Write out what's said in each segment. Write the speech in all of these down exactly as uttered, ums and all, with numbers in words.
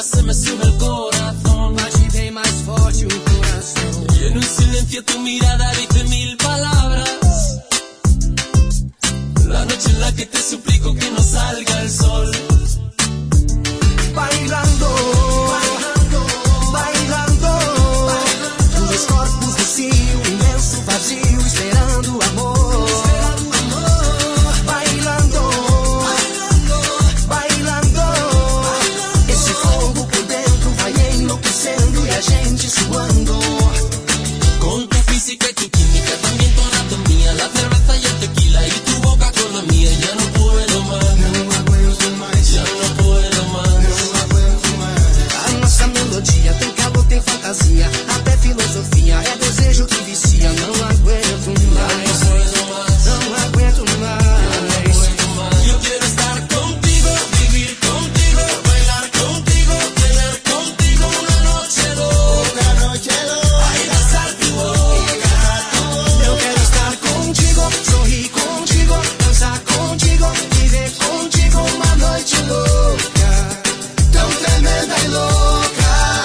miras se me sube el corazón. Bate bem mais forte o coração. Y en un silencio tu mirada dice mil palabras. La noche en la que te suplico que no salga el sol. Bailando, bailando, bailando. Os dois corpos no cio, imenso vazio, esperando o amor. Bailando, bailando. Esse fogo por dentro vai enlouquecendo e a gente suando. Con tu física y tu química, también tu anatomía, la cerveza y el tequila y tu boca con la mía. Ya no puedo más, Não aguento mais, ya no puedo más. não aguento mais. A nossa melodia tem calor, tem fantasia, até filosofia, é desejo que vicia. Não aguento mais, não aguento mais. Yo quiero estar contigo, vivir contigo, bailar contigo, tener contigo una noche loca, noche loca. Ay, besar tu boca. Eu quero estar contigo, sorrir contigo, dançar contigo, viver contigo uma noite louca, tão tremenda e louca.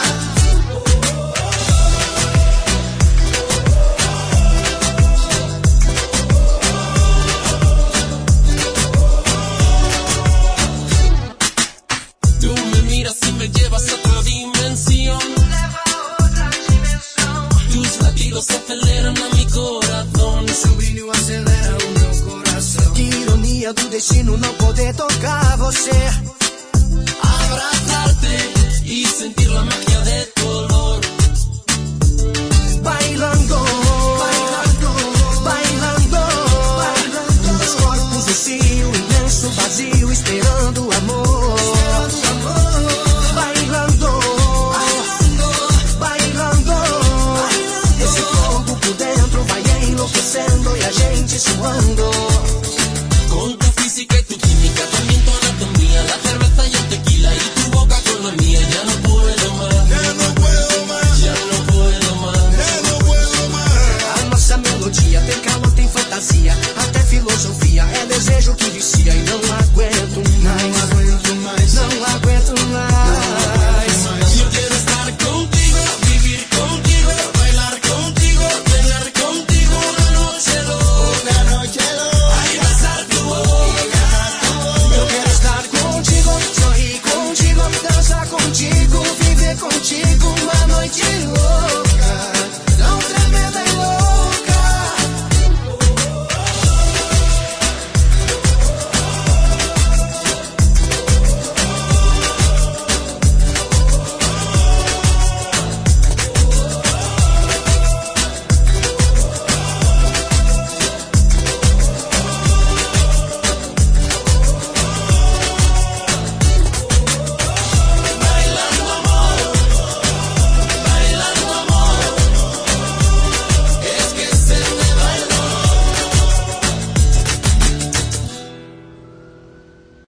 Tú me miras y me llevas a otra dimensión. Leva a outra dimensão. Tus latidos aceleran a mi corazón. Seu brilho acelera o meu coração. Que ironia do destino não poder tocar você. Abrazarte y sentir la magia